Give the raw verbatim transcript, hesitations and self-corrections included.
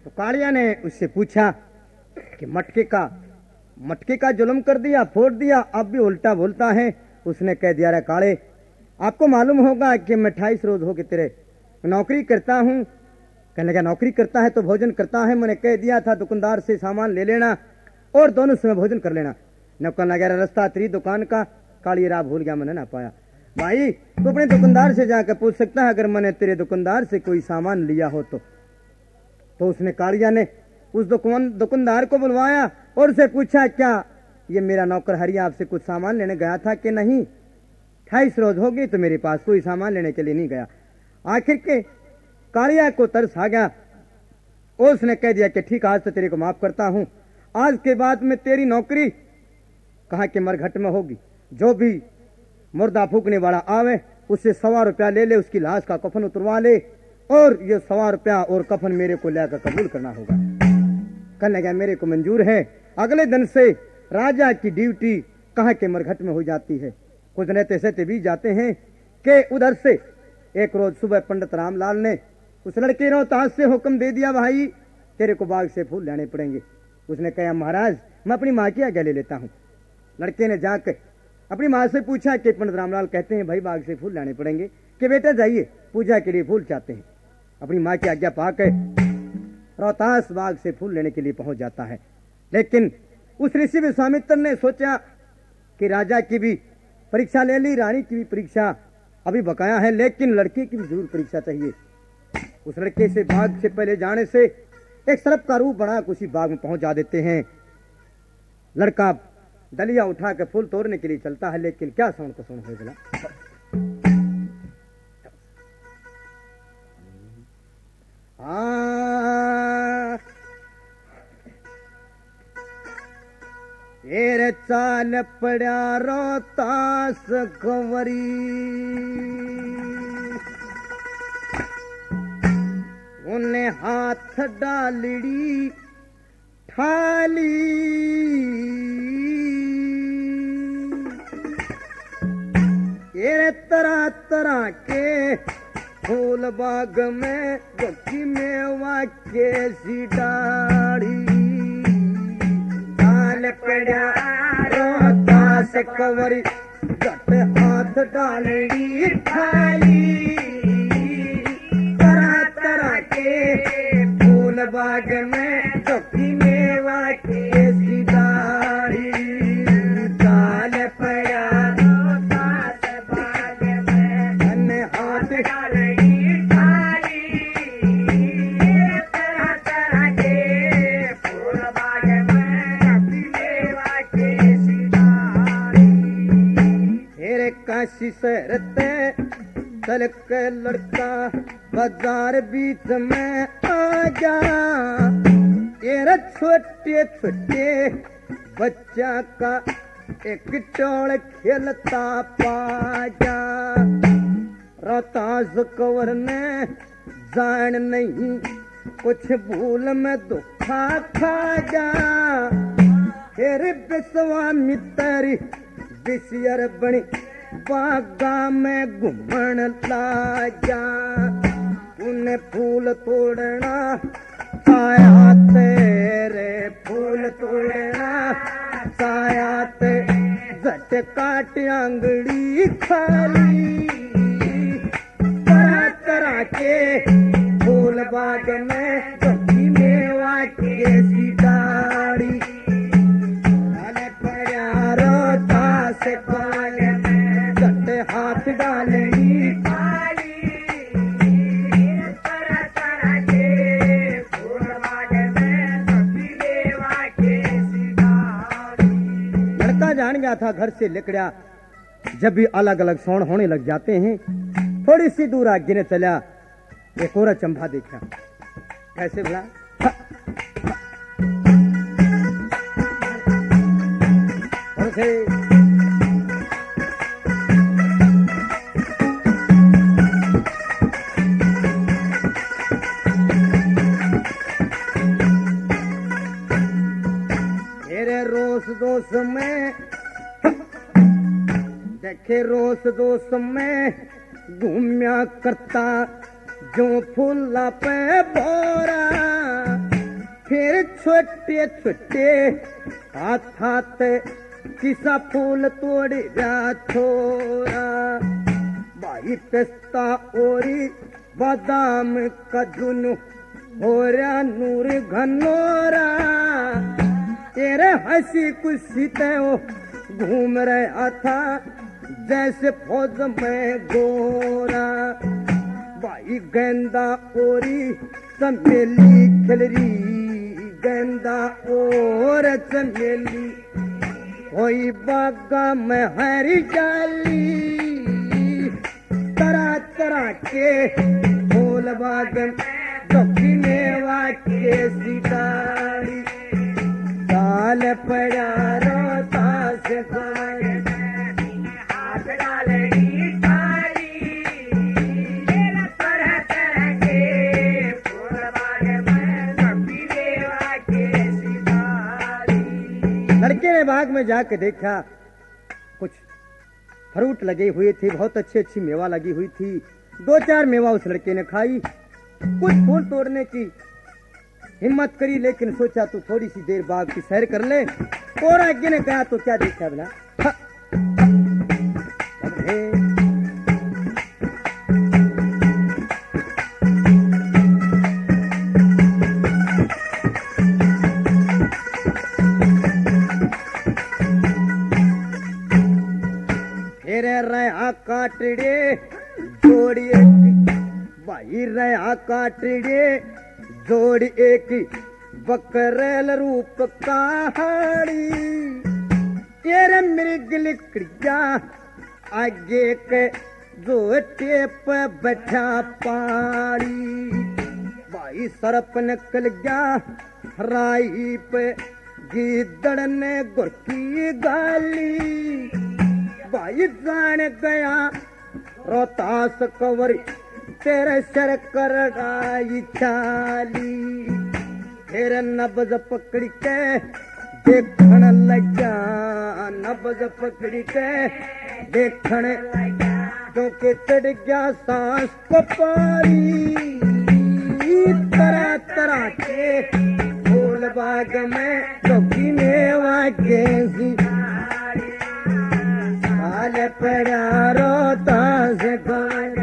तो कालिया ने उससे पूछा कि मटके का मटके का जुल्म कर दिया, फोड़ दिया, अब भी उल्टा बोलता है। उसने कह दिया, रे काले, आपको मालूम होगा कि मैं अट्ठाईस रोज हो गए तेरे नौकरी करता हूँ। कहने लगा, नौकरी करता है तो भोजन करता है। मैंने कह दिया था दुकानदार से सामान ले लेना और दोनों समय भोजन कर लेना। नौकर लगा, रास्ता तेरी दुकान का। काली राह भूल गया, मैंने ना पाया। भाई तू अपने दुकानदार से जाकर पूछ सकता है, अगर मैंने तेरे दुकानदार से कोई सामान लिया हो तो। तो उसने कालिया ने उस दुकान दुकानदार को बुलवाया और उसे पूछा, क्या ये मेरा नौकर हरिया आपसे कुछ सामान लेने गया था कि नहीं? अट्ठाईस रोज हो गई तो मेरे पास कोई सामान लेने के लिए नहीं गया। आखिर के कालिया को तरस आ गया और उसने कह दिया कि ठीक, आज तो तेरे को माफ करता हूं, आज के बाद में तेरी नौकरी कहाँ के मरघट में होगी। जो भी मुर्दा फूकने वाला आवे उससे सवा रुपया ले ले, उसकी लाश का कफन उतरवा ले और ये सवा रुपया और कफन मेरे को लेकर कबूल करना होगा। कहने लगा, मेरे को मंजूर है। अगले दिन से राजा की ड्यूटी कहाँ के मरघट में हो जाती है। कुछ रहते सहते भी जाते हैं कि उधर से एक रोज सुबह पंडित रामलाल ने उस लड़के रोहतास से हुक्म दे दिया, भाई तेरे को बाग से फूल लाने पड़ेंगे। उसने कहा, महाराज मैं अपनी माँ की आज्ञा ले लेता हूँ। लड़के ने जाकर अपनी माँ से पूछा कि पंडित रामलाल कहते हैं भाई बाग से फूल लाने पड़ेंगे, कि बेटा जाइए पूजा के लिए फूल चाहते हैं। अपनी माँ की आज्ञा पाकर रोहतास बाग से फूल लेने के लिए पहुंच जाता है। लेकिन उस ऋषि विश्वामित्र ने सोचा कि राजा की भी परीक्षा ले ली, रानी की भी परीक्षा अभी बकाया है, लेकिन लड़के की भी जरूर परीक्षा चाहिए। उस लड़के से बाग से पहले जाने से एक सर्प का रूप बना उसी बाग में पहुंचा देते हैं। लड़का डलिया उठा के फूल तोड़ने के लिए चलता है, लेकिन क्या सुन को सुन हो गया। हाँ ये चाल पड़ा रोहतास कंवरी, उन्हें हाथ डालड़ी थाली, ये तरह तरह के फूल बाग में गोखी मेवा के सी डाढ़ी, डाल पड़ा रोहतास कंवरी, गट हाथ डालड़ी थाली, तरह तरह के फूल बाग में गोखी मेवा के सी डाढ़ी, डाल पड़ा रोहतास बाग में धन हाथ डालड़ी थाली, तरह तरह के फूल बाग में गोखी मेवा के सी डाढ़ी। तेरे काशी शहर ते चल के लड़का बाजार बीच में आ जा, तेरा छोटे छोटे बच्चा का एक टोल खेलता पा जा। रोहतास कंवर ने जान नहीं कुछ भूल में दुखा खा जा, फिर विश्वामित्र विषयर बनी बागा में घूमन ला जा। उन्हें फूल तोड़ना आया तेरे, फूल तोड़ना आया ते, झट काट आंगड़ी खाली, तरह तरह के फूल बाग में गोखी मेवा के सी डाढ़ी, डाले पड़ा रोहतास बाग में झट हाथ डालड़ी थाली, तरह तरह के फूल बाग में गोखी मेवा के सी डाढ़ी। लड़का जान गया था, घर से निकला। जब भी अलग अलग सौण होने लग जाते हैं, थोड़ी सी दूर आगे ने चला, एक और चंबा देखा। कैसे बोला, मेरे रोस दोष में देखे, रोस दोष में घूमया करता जो फूला पे बोरा, छोटे छोटे हाथ हाथ किसा फूल तोड़ जा छोरा भाई पिस्ता ओरी बादाम कजुन हो रहा नूर घनोरा तेरे हंसी खुशी वो घूम रहा था जैसे फौज में गोरा भाई गेंदा ओरी चमेली खिलरी गेंदा और चमेली कोई बागा में हरी डाली तरह तरह के फूल बाग दक्षिणे वाके सितारी डाल पड़ा रोता से हाथ डालनी सारी तरह तरह के फूल बाग में दक्षिणे वाके सितारी। लड़के ने बाग में जाके देखा कुछ फ्रूट लगे हुए थे, बहुत अच्छी अच्छी मेवा लगी हुई थी। दो चार मेवा उस लड़के ने खाई, कुछ फूल तोड़ने की हिम्मत करी, लेकिन सोचा तो थोड़ी सी देर बाग की सैर कर ले। और आगे ने कहा तो क्या देखा बोला फिर रहा काटड़े जोड़िए भाई रहा काटड़े जोड़ एक बकरल रूप कहाड़ी तेरे मृग लिखड़िया आगे के जो टेप बैठा पाड़ी भाई सरप निकल गया राई पे गिदड़ ने गुरकी गाली भाई जान गया रोतास कवर तेरे सर कर डाई चाली फिर नब्ज पकड़ के देखण लगा नब्ज पकड़ के देखण क्योंकि चढ़ गया सांस को पारी तरह तरह के फूल बाग में चौकी मेवा के हाल पड़ा रोता से